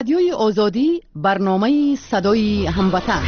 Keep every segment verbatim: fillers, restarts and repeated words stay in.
رادیوی آزادی، برنامه صدای هموطن.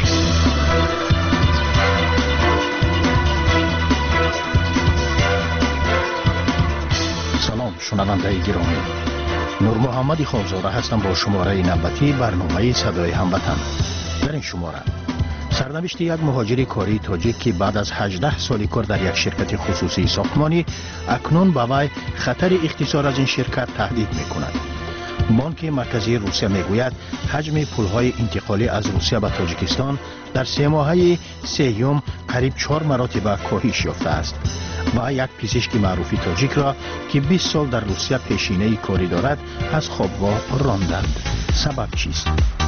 سلام شنونده گرامی، نور محمد خوزاده هستم با شماره نوبتی برنامه صدای هموطن. در این شماره سرنوشت یک مهاجر کاری تاجیک که بعد از هجده سال کار در یک شرکت خصوصی ساختمانی اکنون به وی خطر اختصار از این شرکت تهدید می‌کند. بانک مرکزی روسیه میگوید حجم پولهای انتقالی از روسیه به تاجیکستان در سه ماهه سیوم قریب چهار مراتب کاهش یافته است و یک پزشک معروفی تاجیک را که بیست سال در روسیه پیشینه کاری دارد از خوابگاه راندند. سبب چیست؟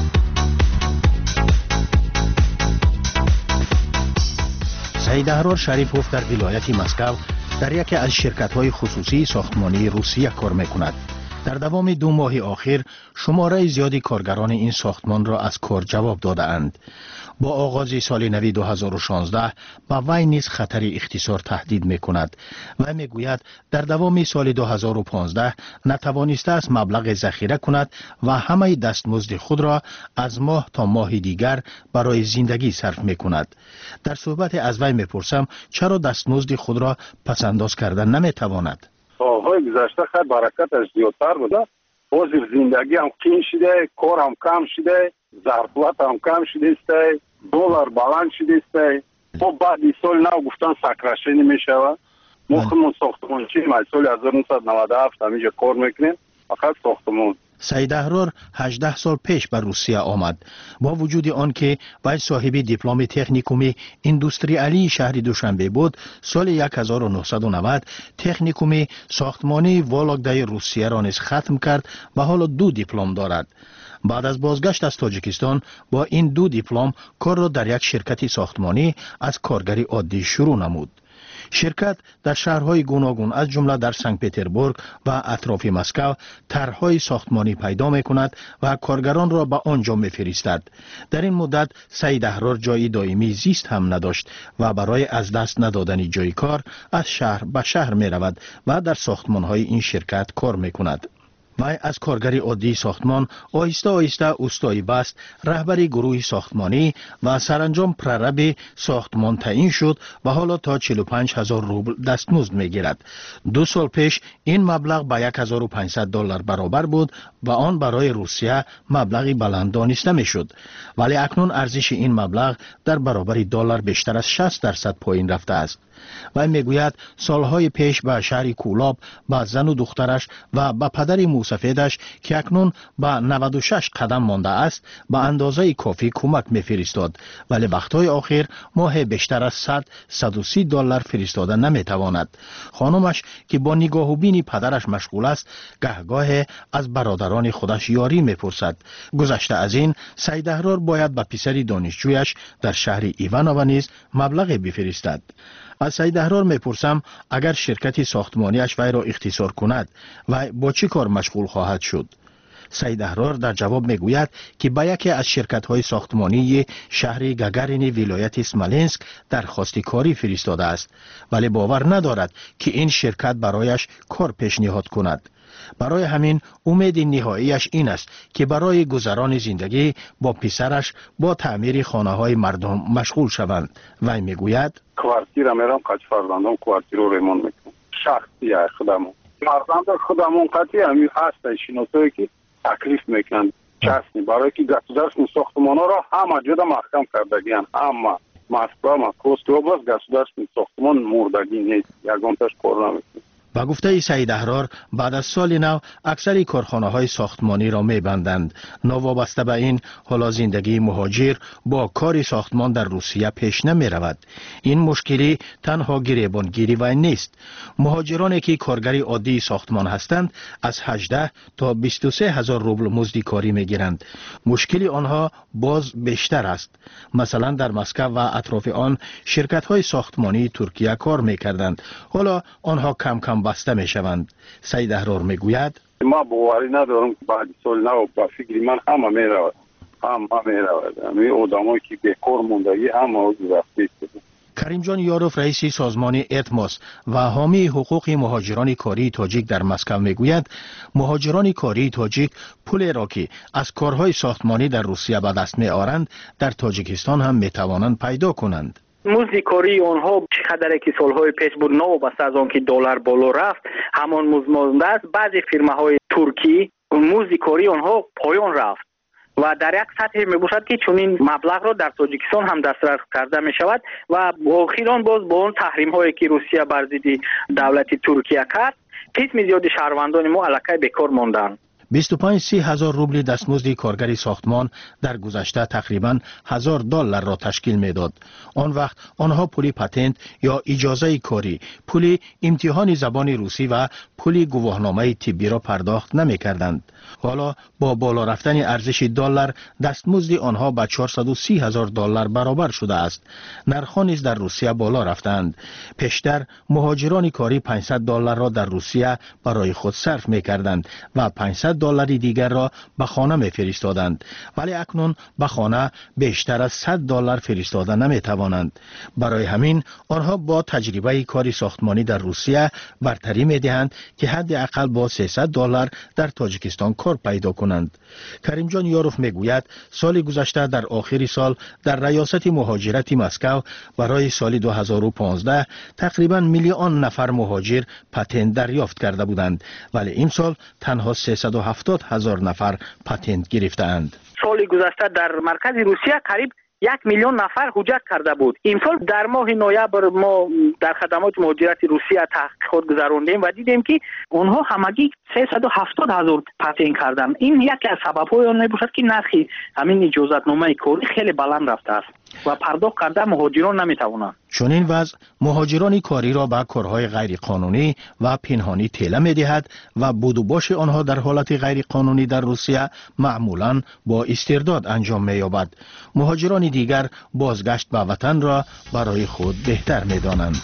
سعید احرار شریفوف در ولایت مسکو در یکی از شرکت‌های خصوصی ساختمانی روسیه کار می‌کند. در دوام دو ماه آخر شماره زیادی کارگران این ساختمان را از کار جواب داده اند. با آغاز سال نو دو هزار و شانزده با وی نیز خطر اختصار تهدید می کند و می گوید در دوام سال دو هزار و پانزده نتوانسته است مبلغ ذخیره کند و همه دستمزد خود را از ماه تا ماه دیگر برای زندگی صرف می کند. در صحبت از وی می پرسم چرا دستمزد خود را پسنداز کردن نمی تواند؟ سالهای گذشته خیلی برکتش زیادتر بوده. حاضر زندگی هم قین شده، کار هم کم شده، ظرفیت هم کم شده است، دلار بلند شده است. خب بعد این سال نو گفتن سکرشی نمیشه. ما خودمون ساختمان چیم از سال هزار و نهصد و نود و هفت همینجا کار میکنیم، فقط ساختمان. سعید احرار هجده سال پیش به روسیه آمد. با وجود آن که وی صاحب دیپلم تکنیکوم اندوستریالی شهر دوشنبه بود، سال هزار و نهصد و نود تکنیکوم ساختمانی ولوگدای روسیه را نیز ختم کرد و حالا دو دیپلم دارد. بعد از بازگشت از تاجیکستان با این دو دیپلم کار را در یک شرکت ساختمانی از کارگری عادی شروع نمود. شرکت در شهرهای گوناگون از جمله در سنت پترزبورگ و اطراف مسکو طرحهای ساختمانی پیدا می کند و کارگران را به آنجا می فرستد. در این مدت سعید احرار جای دائمی زیست هم نداشت و برای از دست ندادن جای کار از شهر به شهر می رود و در ساختمانهای این شرکت کار می کند. وی از کارگری عادی ساختمان آهسته آهسته اوستایی بست، رهبری گروه ساختمانی و سرانجام پررب ساختمان تعیین شد و حالا تا چهل و پنج هزار روبل دستمزد میگیرد. دو سال پیش این مبلغ به هزار و پانصد دلار برابر بود و آن برای روسیه مبلغی بلند دانسته میشد، ولی اکنون ارزش این مبلغ در برابر دلار بیشتر از شصت درصد پایین رفته است. و میگوید سالهای پیش به شهر کولاب به زن و دخترش و به پدر موسفیدش که اکنون به نود و شش قدم مانده است به اندازه کافی کمک میفرستاد، ولی وقتهای آخر ماه بیشتر از صد تا صد و سی دلار فرستاده نمیتواند. خانمش که با نگاه و بین پدرش مشغول است گهگاه از برادران خودش یاری میپرسد. گذشته از این سعید احرار باید به پسر دانشجویش در شهر ایوانوو نیز مبلغ بفرستد. از سعید احرار میپرسم اگر شرکت ساختمانیش وی را اختصار کند و با چی کار مشغول خواهد شد؟ سعید احرار در جواب میگوید که با یکی از شرکت‌های ساختمانی شهر گاگارین ولایت اسمالینسک درخواست کاری فرستاده است، ولی باور ندارد که این شرکت برایش کار پیشنهاد کند. برای همین امید نهاییش این است که برای گذران زندگی با پسرش با تعمیر خانه‌های مردم مشغول شوند. وی میگوید کوارتیر میرم قد فرزندم کوارتیر رو ریمون میکنم. شخصی خودمون فرزند خودمون قطعی همین هست شناسایی که تکلیف میکنن چسنی برای که گسودرس ساختمانا را همه جدا محکم کردگیان. اما مسکو مکروسکی اوبلاست گسودرس ساختمان مردگی نیست، یگانتش کار نمیکنه. با گفته سعید احرار بعد از سال نو اکثر کارخانه های ساختمانی را می بندند. نوابسته به این حالا زندگی مهاجر با کار ساختمان در روسیه پیش نمی رود. این مشکلی تنها گریبانگیری و نیست. مهاجرانی که کارگری عادی ساختمان هستند از هجده تا بیست و سه هزار روبل مزد کاری می گیرند. مشکلی آنها باز بیشتر است. مثلا در مسکو و اطراف آن شرکت های ساختمانی ترکیه کار می کردند. حالا آنها کم کم بسته می شوند. سعید احرار می گوید ما باوری ندارم بعد سال نو با فکری من همه می رود همه می رود همه آدمایی که بیکار موندگی همه از رفته است. کریمجان یاروف رئیس سازمان اتماس و حامی حقوق مهاجران کاری تاجیک در مسکو میگوید مهاجران کاری تاجیک پول را که از کارهای ساختمانی در روسیه به دست می آورند در تاجیکستان هم می توانند پیدا کنند. مزد کاری آنها چقدر که سالهای پیش بود نوابسته از آن که دلار بالا رفت همان مزد مانده است. بعضی فرماهای ترکی مزد کاری آنها پایان رفت و در یک سطح می باشد که چنین مبلغ را در تاجیکستان هم دسترس کرده می شود و اخیراً باز با اون تحریم هایی که روسیه بر ضد دولت ترکیه کرد قسم زیاد شهروندان ما الکی بیکار ماندند. بیست و پنج سی هزار روبل دستمزد کارگر ساختمان در گذشته تقریباً هزار دلار را تشکیل میداد. آن وقت آنها پول پتنت یا اجازه کاری، پول امتحان زبان روسی و پول گواهنامه طبی را پرداخت نمی کردند. حالا با بالا رفتن ارزش دلار دستمزد آنها به چهارصد و سی هزار دلار برابر شده است. نرخ‌ها نیز در روسیه بالا رفتند. پیشتر مهاجران کاری پانصد دلار را در روسیه برای خود صرف می کردند و پانصد دلار دیگر را به خانه می فرستادند، ولی اکنون به خانه بیشتر از صد دلار فرستاده نمی توانند. برای همین آنها با تجربه کاری ساختمانی در روسیه برتری می دهند که حداقل با سیصد دلار در تاجیکستان کار پیدا کنند. کریمجان یاروف می گوید سال گذشته در آخر سال در ریاست مهاجرت مسکو برای سال دو هزار و پانزده تقریبا میلیون نفر مهاجر پتنت دریافت کرده بودند، ولی این سال تنها سیصد و هفتاد هزار نفر پتنت گرفتند. سال گذشته در مرکز روسیه قریب یک میلیون نفر حجت کرده بود. امسال در ماه نوامبر ما در خدمات مهاجرت روسیه تحقیقات گذراندیم و دیدیم که اونها همگی سیصد و هفتاد هزار پتنت کردن. این یکی از سبب‌های آن میباشد که نرخ همین اجازتنامه کاری خیلی بلند رفته است و پرداخت کرده مهاجران نمیتوانند. چون این وضع مهاجران کاری را به کارهای غیر قانونی و پنهانی تیله می دهد و بود و باش آنها در حالت غیر قانونی در روسیه معمولاً با استرداد انجام می یابد. مهاجران دیگر بازگشت به وطن را برای خود بهتر می دانند.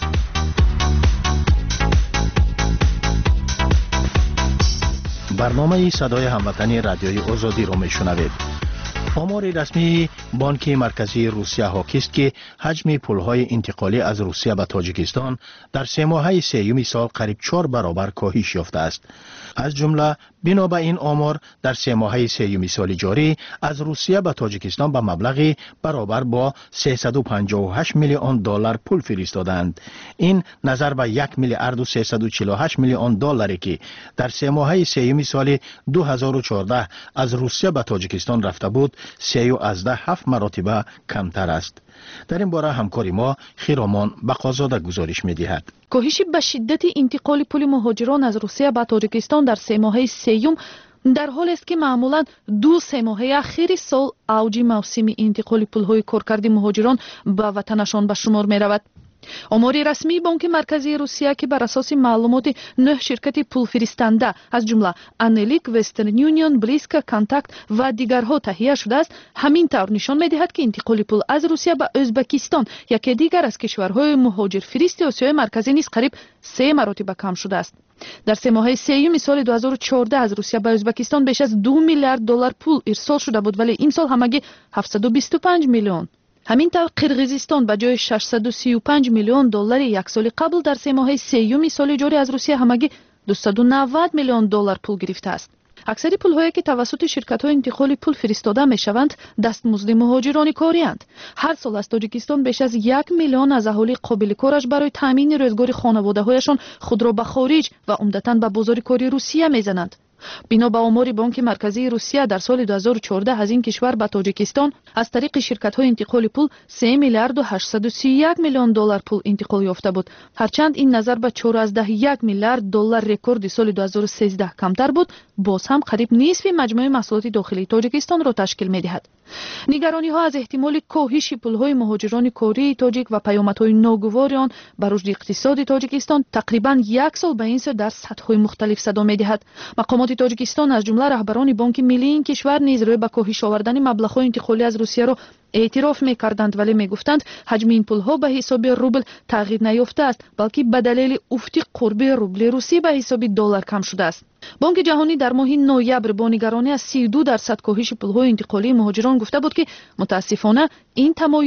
برنامه صدای هموطنی رادیوی آزادی را می شنوید. آمار رسمی بانک مرکزی روسیه حاکی است که حجم پولهای انتقالی از روسیه به تاجیکستان در سه ماهه سیوم سال قریب چهار برابر کاهش یافته است. از جمله بنا به این آمار در سه ماهه سیوم سال جاری از روسیه به تاجیکستان به مبلغی برابر با سیصد و پنجاه و هشت میلیون دلار پول فرستادند. این نظر به یک میلیارد و سیصد و چهل و هشت میلیون دلاری که در سه ماهه سیوم سال دو هزار و چهارده از روسیه به تاجیکستان رفته بود سی و از ده هفت مراتبه کمتر است. در این باره همکاری ما خیرامان بقازاده گزارش می دهد. کاهش به شدت انتقال پول مهاجران از روسیه به تاجیکستان در سه ماهه سیوم در حال است که معمولا دو سه ماهه اخیر سال اوج موسم انتقال پولهای کارکرد مهاجران به وطنشان به شمار می رود. آمار رسمی بانک مرکزی روسیه که بر اساس معلومات نه شرکت پول فرستنده از جمله انلیک، وسترن یونیون، بلیسکا، کانتاکت و دیگرها تهیه شده است، همین طور نشان می‌دهد که انتقال پول از روسیه به ازبکستان یکی دیگر از کشورهای مهاجر فرست آسیای مرکزی نیز قریب سه مراتب کم شده است. در سه ماهه سیوم سال دو هزار و چهارده از روسیه به ازبکستان بیش از دو میلیارد دلار پول ارسال شده بود، ولی این سال همگی هفتصد و بیست و پنج میلیون. همینطور قرغیزستان به جای ششصد و سی و پنج میلیون دلار یک سال قبل در سه ماهه سیوم سال جاری از روسیه همگی دویست و نود میلیون دلار پول گرفته است. اکثر پول‌هایی که توسط شرکت‌های انتقال پول فرستاده می‌شوند دستمزد مهاجران کاری‌اند. هر سال از تاجیکستان بیش از یک میلیون از اهالی قابل کارش برای تامین روزگار خانواده‌هایشان خود را به خارج و عمدتاً به بازار کاری روسیه می‌زنند. بنا به آمار بانک مرکزی روسیه در سال دو هزار و چهارده از این کشور به تاجیکستان از طریق شرکت‌های انتقال پول سه میلیارد و هشتصد و سی و یک میلیون دلار پول انتقال یافته بود. هرچند این نظر به چهار و یک میلیارد دلار رکورد سال دو هزار و سیزده کمتر بود، باز هم قریب نصف مجموع محصولات داخلی تاجیکستان را تشکیل می‌دهد. نگرانی‌ها از احتمال کاهش پول‌های مهاجران کاری تاجیک و پیامدهای ناگوار آن بر رشد اقتصادی تاجیکستان تقریباً یک سال به این سو در سطح‌های مختلف صدا می‌دهد. مقامات تاجیکستان از جمله رهبران بانک ملی این کشور نیز روی به کاهش آوردن مبلغ‌های انتقالی از روسیه را اعتراف می‌کردند، ولی می‌گفتند حجم این پول‌ها به حساب روبل تغییر نیافته است، بلکه به دلیل افت قربی روبل روسی به حساب دلار کم شده است. بانک جهانی در ماه نوامبر با نگرانی از سی و دو درصد کاهش پول‌های انتقالی مهاجران گفته بود که متاسفانه این تمایل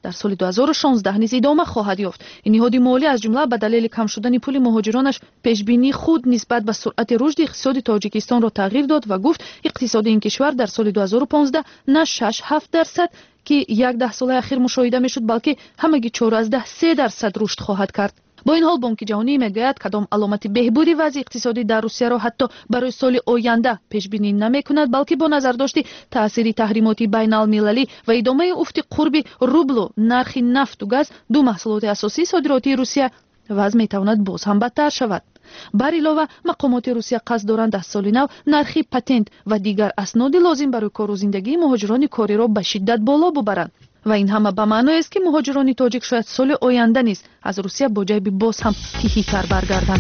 در سال دو هزار و شانزده نیز ادامه خواهد یافت. این نهاد مالی از جمله به دلیل کم شدن پول مهاجرانش پیشبینی خود نسبت به سرعت رشد اقتصاد تاجیکستان را تغییر داد و گفت اقتصاد این کشور در سال دو هزار و پانزده نه شش هفت درصد که یک ده سال اخیر مشاهده میشد بلکه همگی چهارده سه درصد رشد خواهد کرد. با این حال بانک جهانی میگوید کدام علامت بهبود وضع اقتصادی در روسیه را حتی برای سال آینده پیش بینی نمیکند بلکه با نظر داشتی تاثیر تحریمات بین المللی و ادامه افت قرب روبل و نرخ نفت و گاز دو محصولات اساسی صادراتی روسیه وضع میتواند باز هم بدتر شود. بر علاوه مقامات روسیه قصد دارند از سال نو نرخ پتنت و دیگر اسناد لازم برای کار و زندگی مهاجران کاری را به شدت بالا ببرند و این همه به معنای است که مهاجران تاجیک شاید سال آینده نیز از روسیه با جیب باز هم تیهی تر برگردند.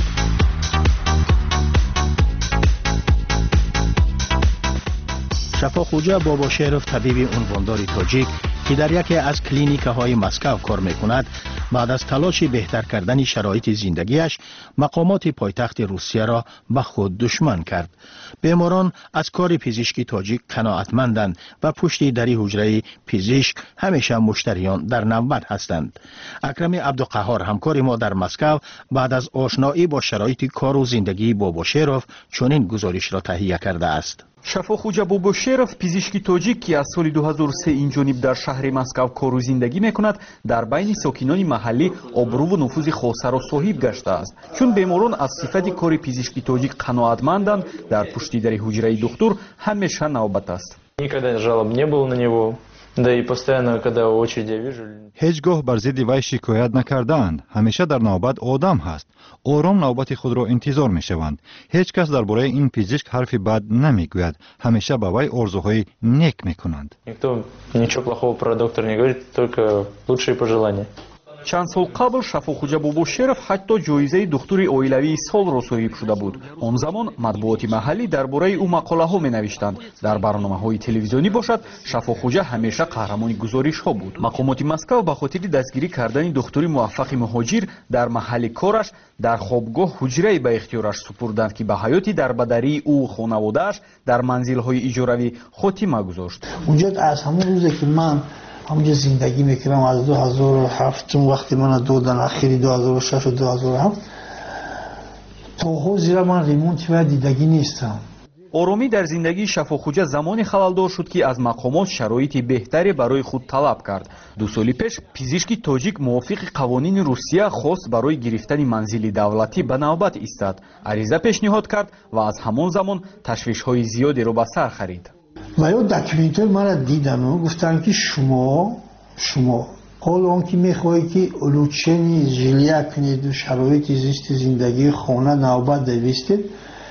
شفاخوجا باباشیروف طبیب عنواندار تاجیک که در یکی از کلینیک های مسکو کار میکند بعد از تلاش بهتر کردن شرایط زندگیش مقامات پایتخت روسیه را به خود دشمن کرد. بیماران از کار پزشکی تاجیک قناعتمندند و پشت دری حجره پزشک همیشه مشتریان در نوبت هستند. اکرم عبدالقهار همکار ما در مسکو بعد از آشنایی با شرایط کار و زندگی باباشیروف چنین گزارش را تهیه کرده است. شفاخوجا باباشیروف پزشکی تاجیک که از سال دو هزار و سه این جانب در شهر مسکو کار و زندگی میکند در بین ساکنان محلی آبرو و نفوذ خاصه را صاحب گشته است. چون بیماران از صفت کار پزشکی تاجیک قناعتمندند در پشت در حجره دکتر همیشه نوبت است. Никогда жалоб не было на него. Да и постоянно, когда очереди вижу... هیچگاه بر ضد وی شکایت نکردند. همیشه در نوبت آدم هست. آرام نوبت خود را انتظار میشوند. هیچ کس درباره این پزشک حرفی بد نمیگوید. همیشه به وی آرزوهای نیک میکنند. Никто ничего плохого про доктора не говорит, только лучшие пожелания. چند سال قبل شفاخوجا باباشیروف حتی جایزه دکتری اویلوی سال را صاحب شده بود. آن زمان مطبوعات محلی درباره او مقاله ها می نوشتند. در برنامه های تلویزیونی باشد شفاخوجا همیشه قهرمان گزارش ها بود. مقامات مسکو به خاطر دستگیری کردن دکتری موفق مهاجر در محل کارش در خوابگاه حجره به اختیارش سپردند که به حیاتی در بدری او و خانواده‌اش در منزل های اجاروی خاتمه گذاشت. اونجا از همون روزی که من همونجا زندگی میکردم از دو هزار و هفت چون وقتی من دادن اخیری دو هزار و شش و دو هزار و هفت تا حاضر من ریمونت و دیدگی نیستم. آرامی در زندگی شفاخوجا زمانی خلالدار شد که از مقامات شرایط بهتری برای خود طلب کرد. دو سال پیش پزشکی تاجیک موافق قوانین روسیه خواست برای گرفتن منزل دولتی به نوبت ایستاد. عریضه پیشنهاد کرد و از همان زمان تشویش‌های زیادی را به سر خرید. و یا دکمنتر مرا دیدن و گفتن که شما شما حالا که میخواهی که علوچنی جلیه کنید و شرایط زیست زندگی خانه نوبت دویستید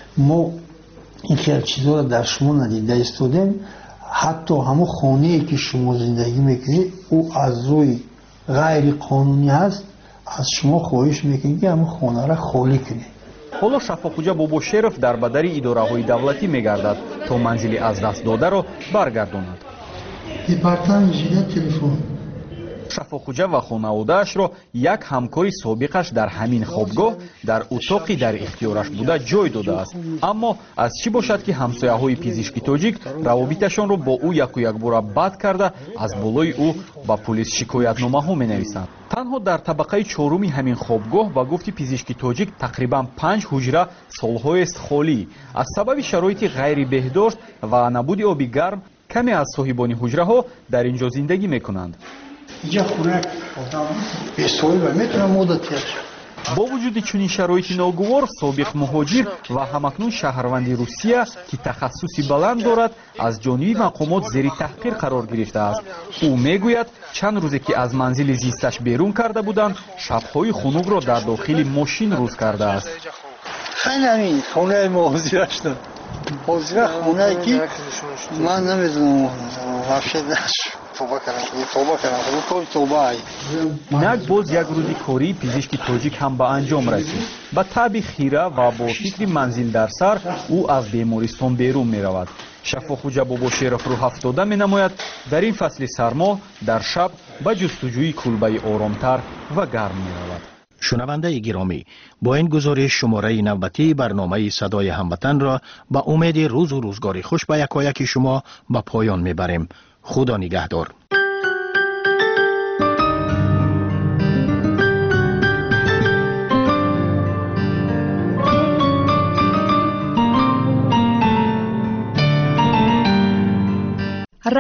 ما این خیلی چیزا را در شما ندیده استودیم. حتی همون خانه‌ای که شما زندگی میکنید او از روی غیر قانونی هست. از شما خواهش میکنید که همون خانه را خالی کنید. حالا شفاخوجا باباشیروف در بدری اداره‌های دولتی می‌گردد تا منزل از دست داده را برگرداند. دیپارتمان ژیده تلفن شفاخوجا و خانواده‌اش را یک همکار سابقش در همین خوابگاه در اتاقی در اختیارش بوده جای داده است. اما از چی باشد که همسایه‌های پزشکی تاجیک روابطشان را با او یک و یک بار بد کرده از بالای او با پلیس شکایتنامه‌ها می‌نویسند. تنها در طبقه چهارم همین خوابگاه با گفت پزشکی تاجیک تقریبا پنج حجره سال‌های است خالی از سبب شرایط غیر بهداشت و نبود آب گرم. کمی از صاحبان حجره ها در اینجا زندگی میکنند. اینجا خونه آدم بی‌سوی و میتونه مدتی است. با وجود چنین شرایط ناگوار سابق مهاجر و همکنون شهروند روسیه که تخصصی بلند دارد از جانب مقامات زیر تحقیر قرار گرفته است. او میگوید چند روزی که از منزل زیستش بیرون کرده بودند شب‌های خنک را در داخل ماشین روز کرده است. خیلی همین خونه مهاجرش داد. حاضر خونه که من نمیدونم واقعا توبه کردم توبه کردم کوی توبه ای اینک باز یک روزی کاری پزشکی تاجیک هم به انجام رسید. به طبع خیره و با فکر منزل در سر او از بیمارستان بیرون می رود. شفاخوجا باباشیروف رو هفتاده می نماید در این فصل سرما در شب به جستجوی کلبه آرامتر و گرم می رود. شنونده گرامی، با این گزارش شماره نوبتی برنامه صدای هموطن را با امید روز و روزگاری خوش به یکایک شما به پایان میبریم. خدا نگهدار.